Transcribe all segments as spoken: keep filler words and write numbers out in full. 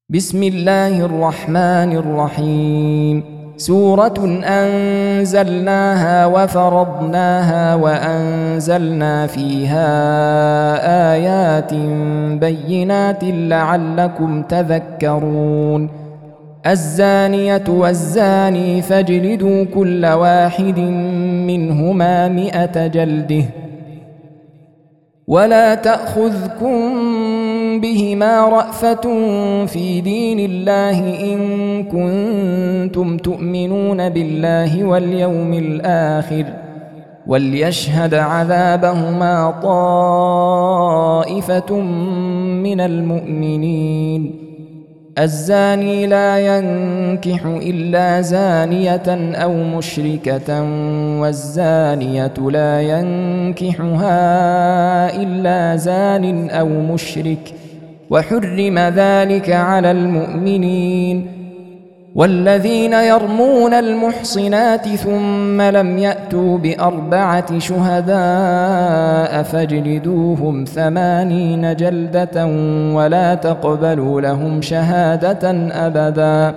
بسم الله الرحمن الرحيم. سورة أنزلناها وفرضناها وأنزلنا فيها آيات بينات لعلكم تذكرون. الزانية والزاني فاجلدوا كل واحد منهما مئة جلده ولا تأخذكم بهما رأفة في دين الله إن كنتم تؤمنون بالله واليوم الآخر وليشهد عذابهما طائفة من المؤمنين. الزاني لا ينكح إلا زانية أو مشركة والزانية لا ينكحها إلا زان أو مشرك وحرم ذلك على المؤمنين. والذين يرمون المحصنات ثم لم يأتوا بأربعة شهداء فاجلدوهم ثمانين جلدة ولا تقبلوا لهم شهادة أبدا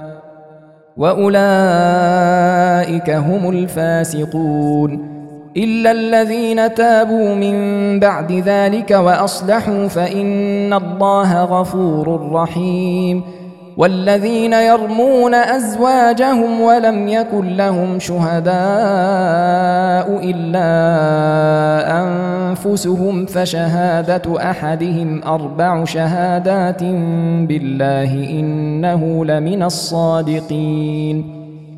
وأولئك هم الفاسقون. إلا الذين تابوا من بعد ذلك وأصلحوا فإن الله غفور رحيم. والذين يرمون أزواجهم ولم يكن لهم شهداء إلا أنفسهم فشهادة أحدهم أربع شهادات بالله إنه لمن الصادقين.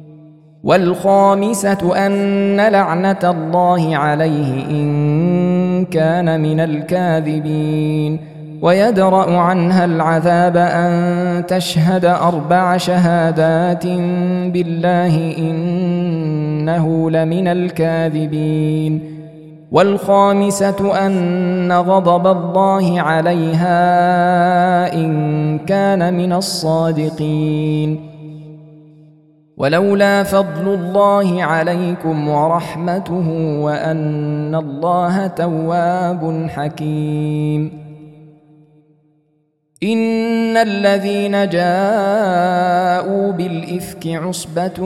والخامسة أن لعنة الله عليه إن كان من الكاذبين. ويدرأ عنها العذاب أن تشهد أربع شهادات بالله إنه لمن الكاذبين. والخامسة أن غضب الله عليها إن كان من الصادقين. ولولا فضل الله عليكم ورحمته وأن الله تواب حكيم. إن الذين جاءوا بالإفك عصبة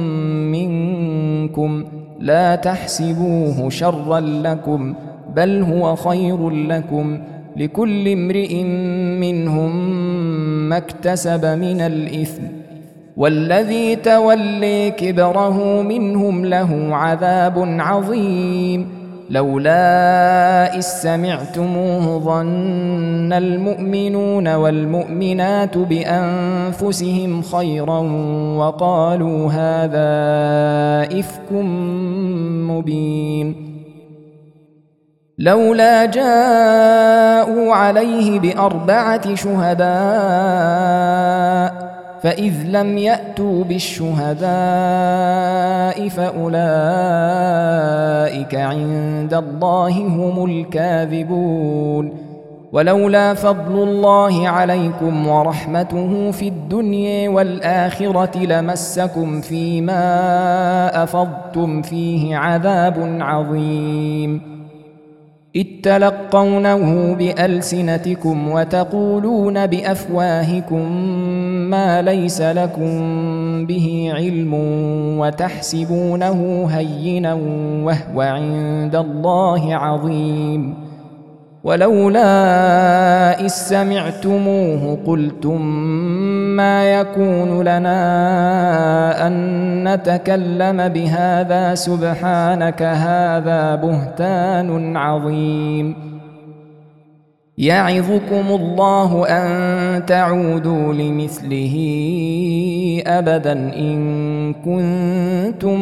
منكم لا تحسبوه شرا لكم بل هو خير لكم لكل امرئ منهم ما اكتسب من الإثم والذي تولي كبره منهم له عذاب عظيم. لولا إذ سمعتموه ظن المؤمنون والمؤمنات بأنفسهم خيرا وقالوا هذا إفك مبين. لولا جاءوا عليه بأربعة شهداء فإذ لم يأتوا بالشهداء فأولئك عند الله هم الكاذبون. ولولا فضل الله عليكم ورحمته في الدنيا والآخرة لمسكم فيما أفضتم فيه عذاب عظيم. إذ تلقونه بألسنتكم وتقولون بأفواهكم ما ليس لكم به علم وتحسبونه هينا وهو عند الله عظيم. ولولا إذ سمعتموه قلتم ما يكون لنا أن نتكلم بهذا سبحانك هذا بهتان عظيم. يعظكم الله أن تعودوا لمثله أبدا إن كنتم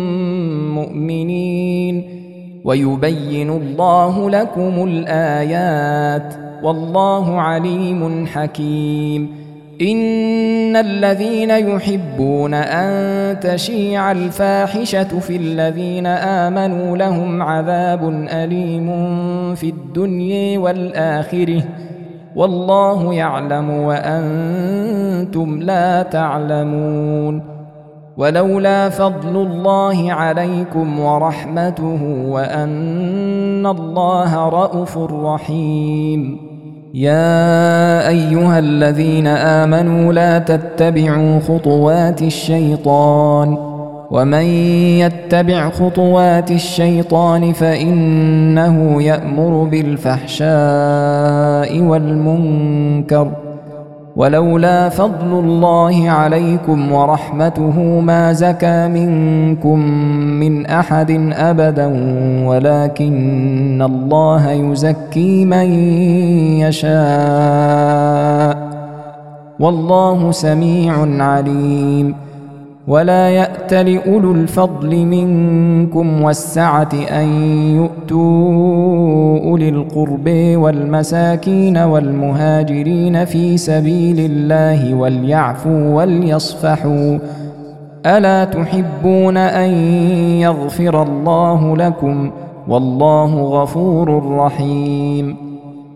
مؤمنين. ويبين الله لكم الآيات والله عليم حكيم. إن الذين يحبون أن تشيع الفاحشة في الذين آمنوا لهم عذاب أليم في الدنيا والآخرة والله يعلم وأنتم لا تعلمون. ولولا فضل الله عليكم ورحمته وأن الله رءوف رحيم يا أيها الذين آمنوا لا تتبعوا خطوات الشيطان ومن يتبع خطوات الشيطان فإنه يأمر بالفحشاء والمنكر ولولا فضل الله عليكم ورحمته ما زكى منكم من أحد أبدا ولكن الله يزكي من يشاء والله سميع عليم ولا يأتل أولو الفضل منكم والسعة أن يؤتوا أولي القرب والمساكين والمهاجرين في سبيل الله وليعفوا وليصفحوا ألا تحبون أن يغفر الله لكم والله غفور رحيم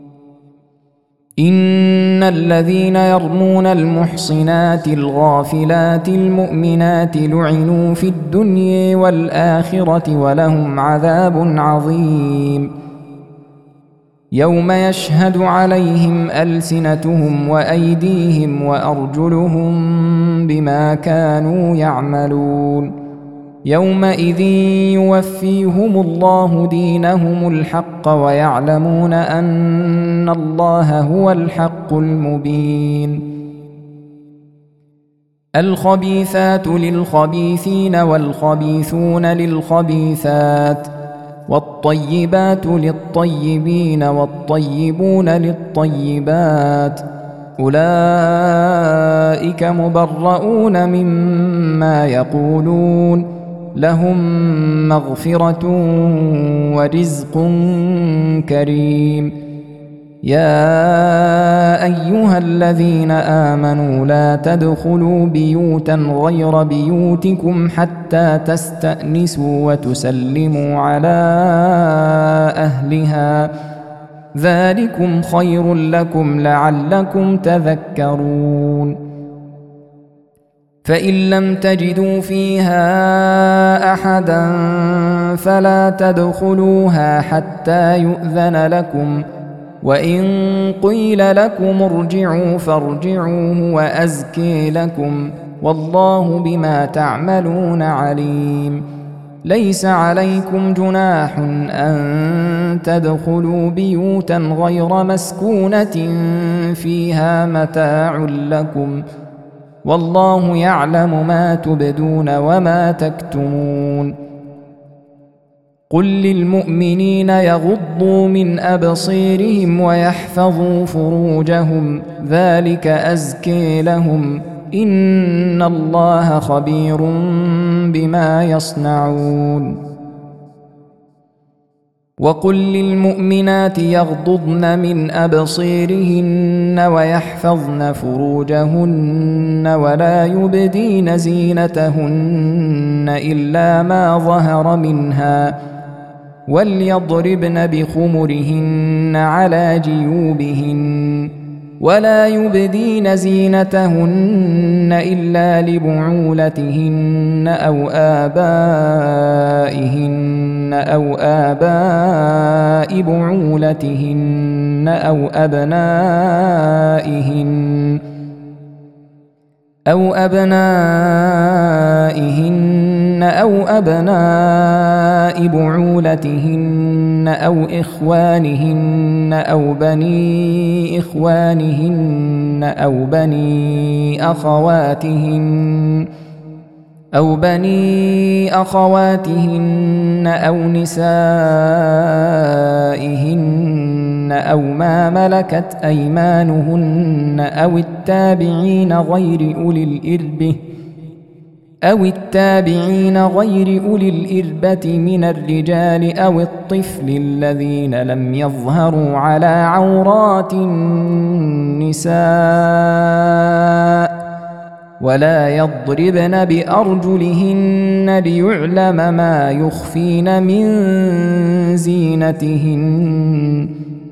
إن الذين يرمون المحصنات الغافلات المؤمنات لعنوا في الدنيا والآخرة ولهم عذاب عظيم يوم يشهد عليهم ألسنتهم وأيديهم وأرجلهم بما كانوا يعملون يومئذ يوفيهم الله دينهم الحق ويعلمون أن الله هو الحق المبين الخبيثات للخبيثين والخبيثون للخبيثات والطيبات للطيبين والطيبون للطيبات أولئك مبرؤون مما يقولون لهم مغفرة ورزق كريم يا أيها الذين آمنوا لا تدخلوا بيوتا غير بيوتكم حتى تستأنسوا وتسلموا على أهلها ذلكم خير لكم لعلكم تذكرون فإن لم تجدوا فيها أحدا فلا تدخلوها حتى يؤذن لكم وإن قيل لكم ارجعوا فارجعوا وأزكي لكم والله بما تعملون عليم ليس عليكم جناح أن تدخلوا بيوتا غير مسكونة فيها متاع لكم والله يعلم ما تبدون وما تكتمون قل للمؤمنين يغضوا من أبصيرهم ويحفظوا فروجهم ذلك أزكي لهم إن الله خبير بما يصنعون وقل للمؤمنات يغضضن من أبصيرهن ويحفظن فروجهن ولا يبدين زينتهن إلا ما ظهر منها وليضربن بخمرهن على جيوبهن ولا يبدين زينتهن إلا لبعولتهن أو آبائهن أو آباء بعولتهن أو أبنائهن أو أبنائهن أو أبناء بعولتهن أو إخوانهن أو بني إخوانهن أو بني أخواتهن أو بني أخواتهن أو نسائهن أو ما ملكت أيمانهن أو التابعين غير أولي الإربة أو التابعين غير أولي الإربة من الرجال أو الطفل الذين لم يظهروا على عورات النساء ولا يضربن بأرجلهن ليعلم ما يخفين من زينتهن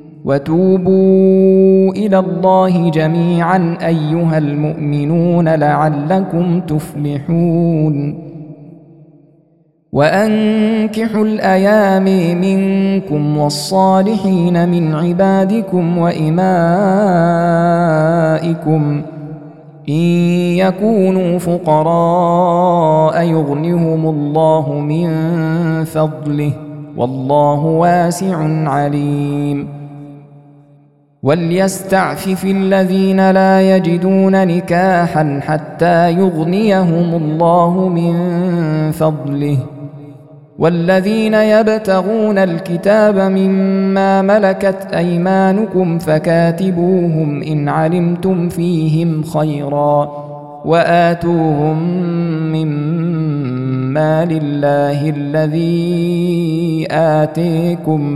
وتوبوا إلى الله جميعا أيها المؤمنون لعلكم تفلحون وأنكحوا الأيام منكم والصالحين من عبادكم وإمائكم إن يكونوا فقراء يغنهم الله من فضله والله واسع عليم. وليستعفف الذين لا يجدون نكاحا حتى يغنيهم الله من فضله والذين يبتغون الكتاب مما ملكت أيمانكم فكاتبوهم إن علمتم فيهم خيرا وآتوهم من مال الله الذي آتيكم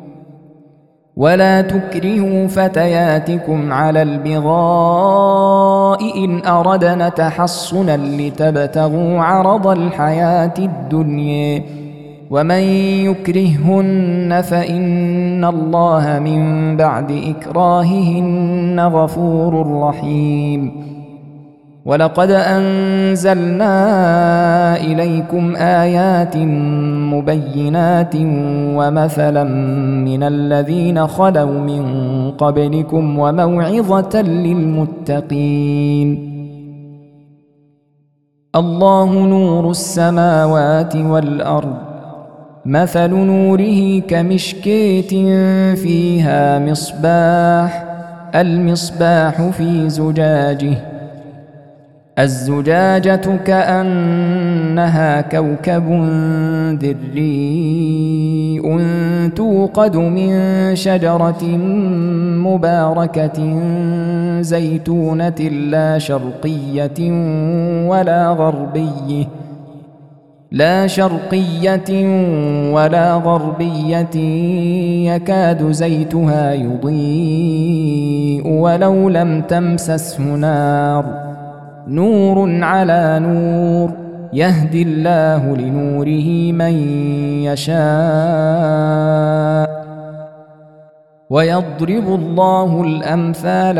ولا تكرهوا فتياتكم على البغاء إن أردنا تحصنا لتبتغوا عرض الحياة الدنيا ومن يكرههن فإن الله من بعد إكراههن غفور رحيم. ولقد أنزلنا إليكم آيات مبينات ومثلا من الذين خلوا من قبلكم وموعظة للمتقين. الله نور السماوات والأرض مثل نوره كمشكاة فيها مصباح المصباح في زجاجه الزجاجة كأنها كوكب دري توقد من شجرة مباركة زيتونة لا شرقية ولا غربية لا شرقية ولا غربية يكاد زيتها يضيء ولو لم تمسسه نار نور على نور يهدي الله لنوره من يشاء ويضرب الله الأمثال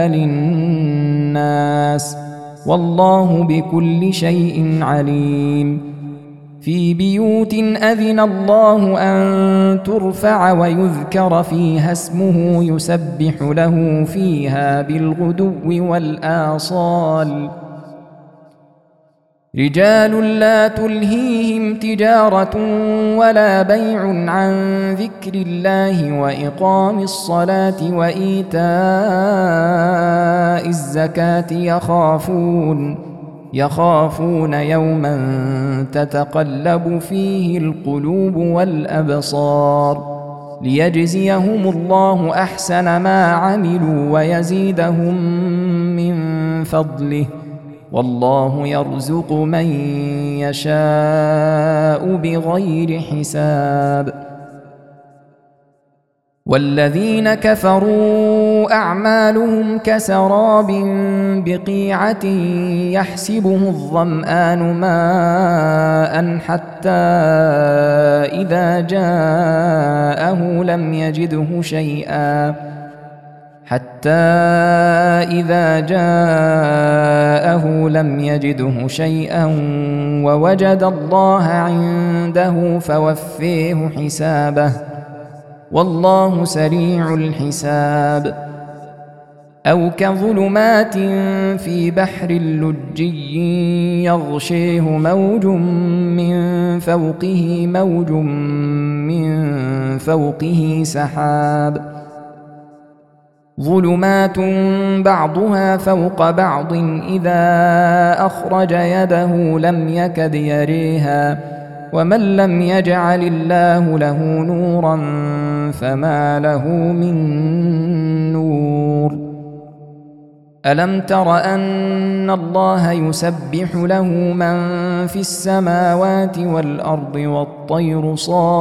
للناس والله بكل شيء عليم. في بيوت أذن الله أن ترفع ويذكر فيها اسمه يسبح له فيها بالغدو والآصال رجال لا تلهيهم تجارة ولا بيع عن ذكر الله وإقام الصلاة وإيتاء الزكاة يخافون يخافون يوما تتقلب فيه القلوب والأبصار ليجزيهم الله أحسن ما عملوا ويزيدهم من فضله والله يرزق من يشاء بغير حساب. والذين كفروا أعمالهم كسراب بقيعة يحسبه الظمآن ماء حتى إذا جاءه لم يجده شيئا حتى إذا جاءه لم يجده شيئا ووجد الله عنده فوفيه حسابه والله سريع الحساب. أو كظلمات في بحر لجي يغشيه موج من فوقه موج من فوقه سحاب ظلمات بعضها فوق بعض إذا أخرج يده لم يكد يريها ومن لم يجعل الله له نورا فما له من نور. ألم تر أن الله يسبح له من في السماوات والأرض والطير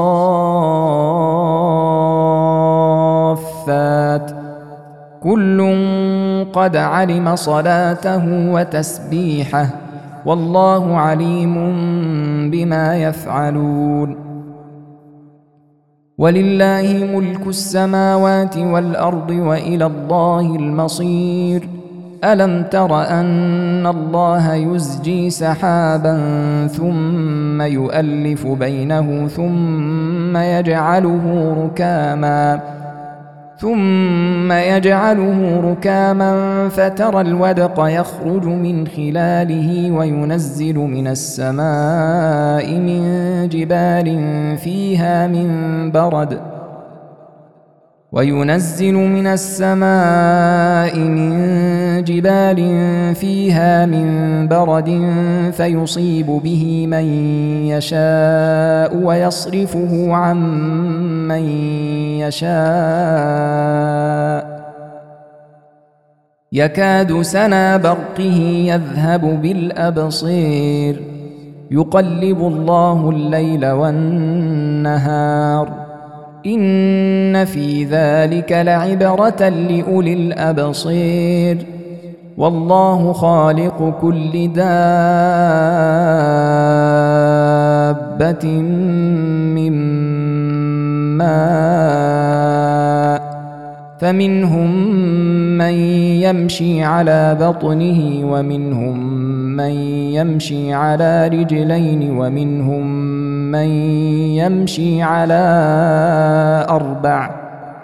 صافات كل قد علم صلاته وتسبيحه والله عليم بما يفعلون. ولله ملك السماوات والأرض وإلى الله المصير ألم تر أن الله يزجي سحابا ثم يؤلف بينه ثم يجعله ركاما ثم يجعله ركاما فترى الودق يخرج من خلاله وينزل من السماء من جبال فيها من برد وينزل من السماء من جبال فيها من برد فيصيب به من يشاء ويصرفه عن من يشاء يكاد سنا برقه يذهب بالأبصير يقلب الله الليل والنهار إن في ذلك لعبرة لأولي الأبصير والله خالق كل دابة من ماء فمنهم من يمشي على بطنه ومنهم من يمشي على رجلين ومنهم من يمشي على أربع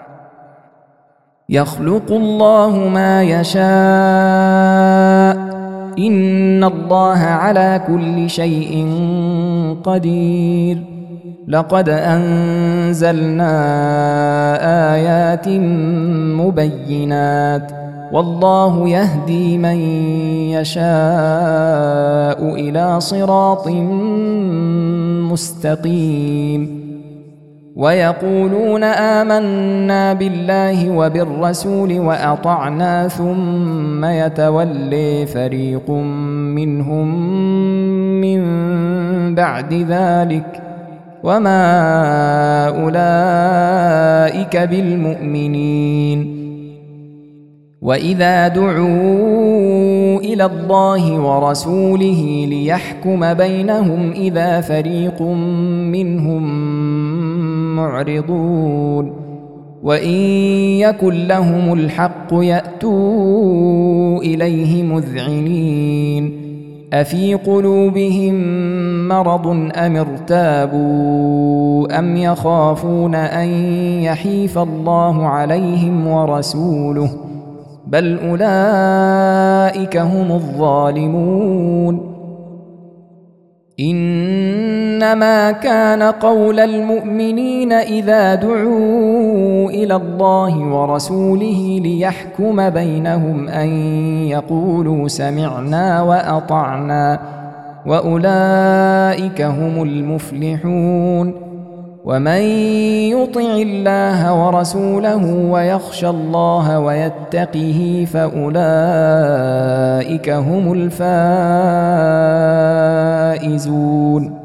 يخلق الله ما يشاء إن الله على كل شيء قدير لقد أنزلنا آيات مبينات والله يهدي من يشاء إلى صراط مستقيم ويقولون آمنا بالله وبالرسول وأطعنا ثم يتولي فريق منهم من بعد ذلك وما أولئك بالمؤمنين وإذا دعوا إلى الله ورسوله ليحكم بينهم إذا فريق منهم معرضون وإن يكن لهم الحق يأتوا إليه مذعنين أفي قلوبهم مرض أم ارتابوا أم يخافون أن يحيف الله عليهم ورسوله بل أولئك هم الظالمون إنما كان قول المؤمنين إذا دعوا إلى الله ورسوله ليحكم بينهم أن يقولوا سمعنا وأطعنا وأولئك هم المفلحون ومن يطع الله ورسوله ويخشى الله ويتقه فأولئك هم الفائزون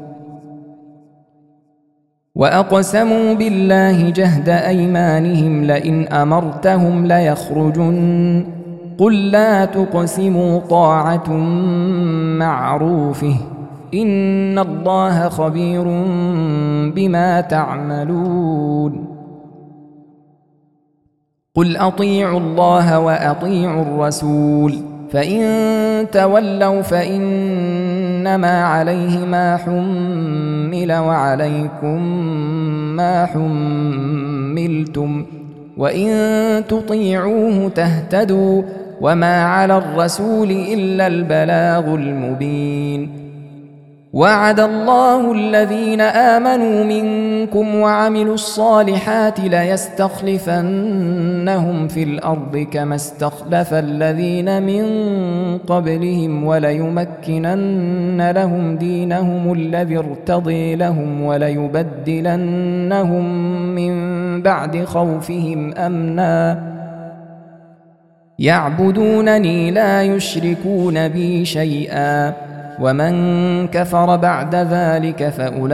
وأقسموا بالله جهد أيمانهم لئن أمرتهم ليخرجن قل لا تقسموا طاعة معروفه إن الله خبير بما تعملون قل أطيعوا الله وأطيعوا الرسول فإن تولوا فإنما عليه ما حمل وعليكم ما حملتم وإن تطيعوه تهتدوا وما على الرسول إلا البلاغ المبين وعد الله الذين آمنوا منكم وعملوا الصالحات ليستخلفنهم في الأرض كما استخلف الذين من قبلهم وليمكنن لهم دينهم الذي ارتضي لهم وليبدلنهم من بعد خوفهم أمنا يعبدونني لا يشركون بي شيئا ومن كفر بعد ذلك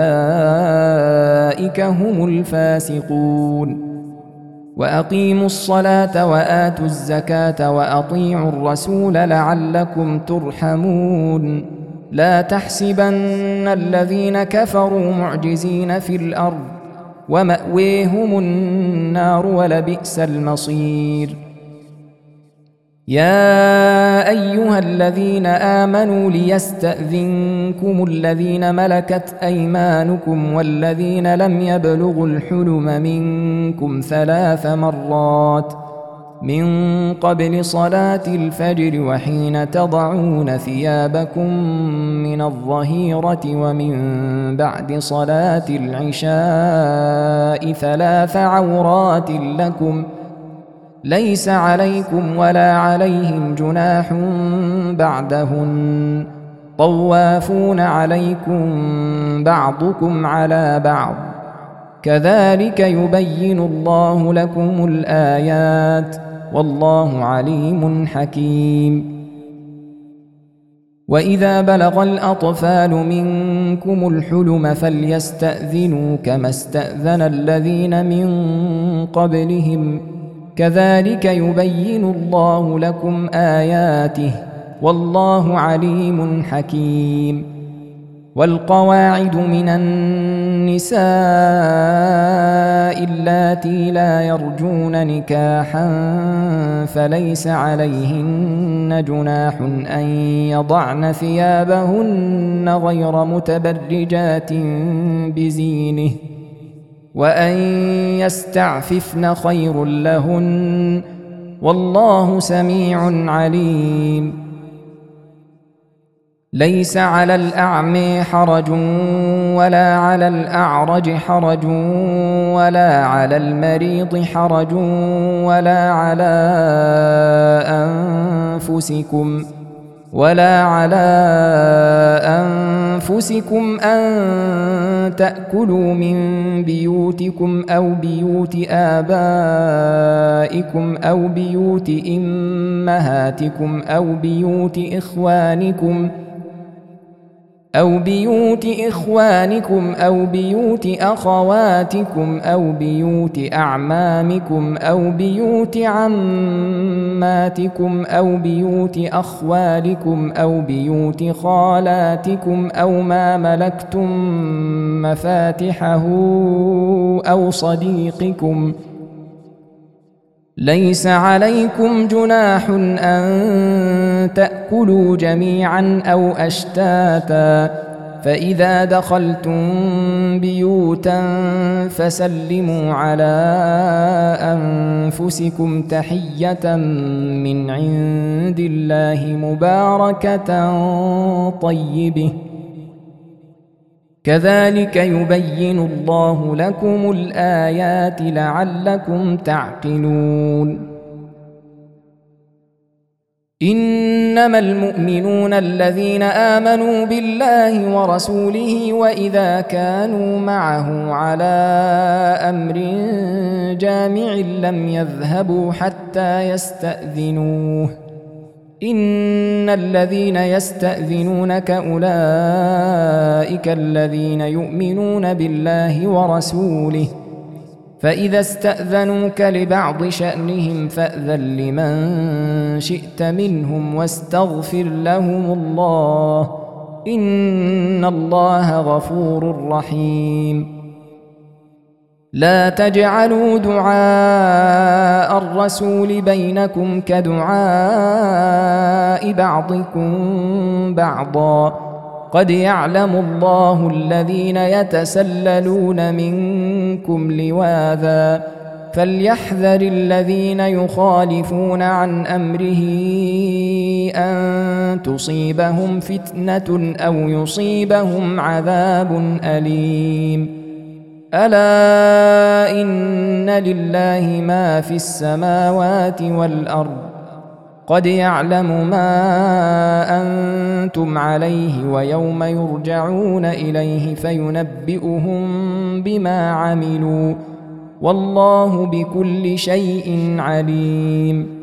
فأولئك هم الفاسقون وأقيموا الصلاة وآتوا الزكاة وأطيعوا الرسول لعلكم ترحمون لا تحسبن الذين كفروا معجزين في الأرض ومأويهم النار ولبئس المصير يا أيها الذين آمنوا ليستأذنكم الذين ملكت أيمانكم والذين لم يبلغوا الحلم منكم ثلاث مرات من قبل صلاة الفجر وحين تضعون ثيابكم من الظهيرة ومن بعد صلاة العشاء ثلاث عورات لكم ليس عليكم ولا عليهم جناح بعدهن طوافون عليكم بعضكم على بعض كذلك يبين الله لكم الآيات والله عليم حكيم. وإذا بلغ الأطفال منكم الحلم فليستأذنوا كما استأذن الذين من قبلهم كذلك يبين الله لكم آياته والله عليم حكيم. والقواعد من النساء اللاتي لا يرجون نكاحا فليس عليهن جناح أن يضعن ثيابهن غير متبرجات بزينه وأن يستعففن خير لهن والله سميع عليم. ليس على الأعمى حرج ولا على الأعرج حرج ولا على المريض حرج ولا على أنفسكم ولا على أنفسكم أن تأكلوا من بيوتكم أو بيوت آبائكم أو بيوت أمهاتكم أو بيوت إخوانكم أو بيوت إخوانكم أو بيوت أخواتكم أو بيوت أعمامكم أو بيوت عماتكم أو بيوت أخوالكم أو بيوت خالاتكم أو ما ملكتم مفاتحه أو صديقكم. ليس عليكم جناح أن تأكلوا جميعا أو أشتاتا فإذا دخلتم بيوتا فسلموا على أنفسكم تحية من عند الله مباركة طيبة كذلك يبين الله لكم الآيات لعلكم تعقلون. إنما المؤمنون الذين آمنوا بالله ورسوله وإذا كانوا معه على أمر جامع لم يذهبوا حتى يستأذنوه إن الذين يستأذنونك أولئك الذين يؤمنون بالله ورسوله فإذا استأذنوك لبعض شأنهم فأذن لمن شئت منهم واستغفر لهم الله إن الله غفور رحيم. لا تجعلوا دعاء الرسول بينكم كدعاء بعضكم بعضا قد يعلم الله الذين يتسللون منكم لواذا فليحذر الذين يخالفون عن أمره أن تصيبهم فتنة أو يصيبهم عذاب أليم. ألا إن لله ما في السماوات والأرض قد يعلم ما أنتم عليه ويوم يرجعون إليه فينبئهم بما عملوا والله بكل شيء عليم.